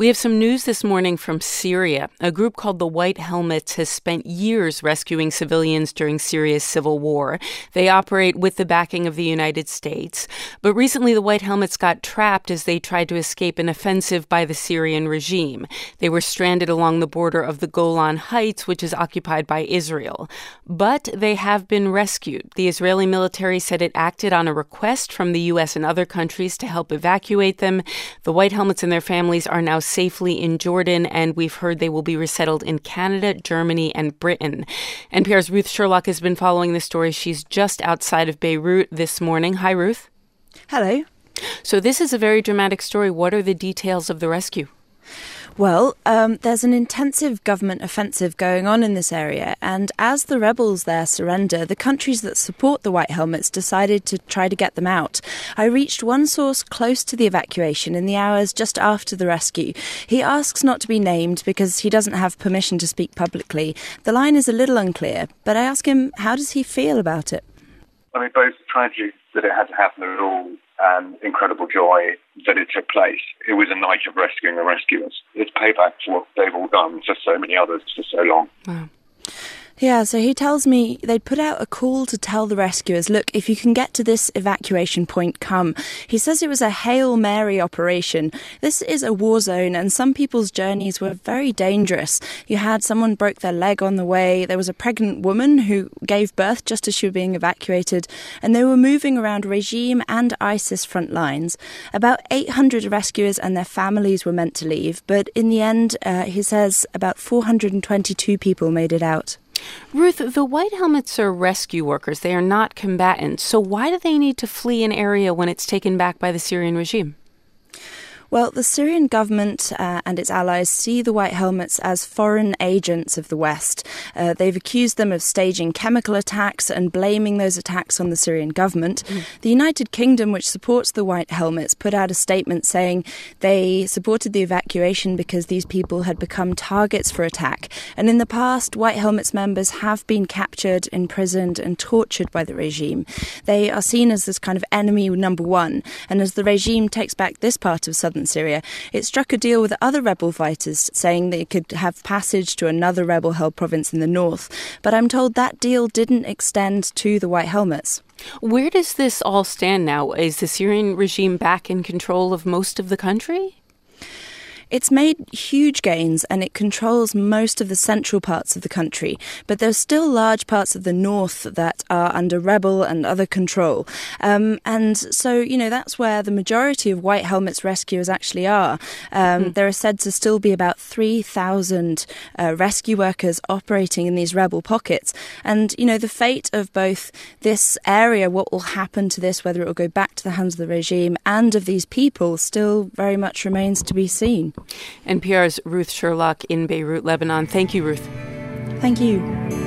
We have some news this morning from Syria. A group called the White Helmets has spent years rescuing civilians during Syria's civil war. They operate with the backing of the United States. But recently the White Helmets got trapped as they tried to escape an offensive by the Syrian regime. They were stranded along the border of the Golan Heights, which is occupied by Israel. But they have been rescued. The Israeli military said it acted on a request from the U.S. and other countries to help evacuate them. The White Helmets and their families are now safely in Jordan, and we've heard they will be resettled in Canada, Germany, and Britain. NPR's Ruth Sherlock has been following this story. She's just outside of Beirut this morning. Hi, Ruth. Hello. So this is a very dramatic story. What are the details of the rescue? Well, there's an intensive government offensive going on in this area, and as the rebels there surrender, the countries that support the White Helmets decided to try to get them out. I reached one source close to the evacuation in the hours just after the rescue. He asks not to be named because he doesn't have permission to speak publicly. The line is a little unclear, but I ask him, how does he feel about it? I mean, both tragic that it had to happen at all and incredible joy that it took place. It was a night of rescuing the rescuers. It's payback for what they've all done for so many others for so long. Wow. Yeah, so he tells me they'd put out a call to tell the rescuers, look, if you can get to this evacuation point, come. He says it was a Hail Mary operation. This is a war zone, and some people's journeys were very dangerous. You had someone broke their leg on the way. There was a pregnant woman who gave birth just as she was being evacuated, and they were moving around regime and ISIS front lines. About 800 rescuers and their families were meant to leave, but in the end, he says about 422 people made it out. Ruth, the White Helmets are rescue workers. They are not combatants. So why do they need to flee an area when it's taken back by the Syrian regime? Well, the Syrian government and its allies see the White Helmets as foreign agents of the West. They've accused them of staging chemical attacks and blaming those attacks on the Syrian government. The United Kingdom, which supports the White Helmets, put out a statement saying they supported the evacuation because these people had become targets for attack. And in the past, White Helmets members have been captured, imprisoned and tortured by the regime. They are seen as this kind of enemy number one. And as the regime takes back this part of southern Syria, it struck a deal with other rebel fighters saying they could have passage to another rebel-held province in the north. But I'm told that deal didn't extend to the White Helmets. Where does this all stand now? Is the Syrian regime back in control of most of the country? It's made huge gains and it controls most of the central parts of the country, but there's still large parts of the north that are under rebel and other control. And so, that's where the majority of White Helmets rescuers actually are. There are said to still be about 3,000 rescue workers operating in these rebel pockets. And, the fate of both this area, what will happen to this, whether it will go back to the hands of the regime and of these people, still very much remains to be seen. NPR's Ruth Sherlock in Beirut, Lebanon. Thank you, Ruth. Thank you.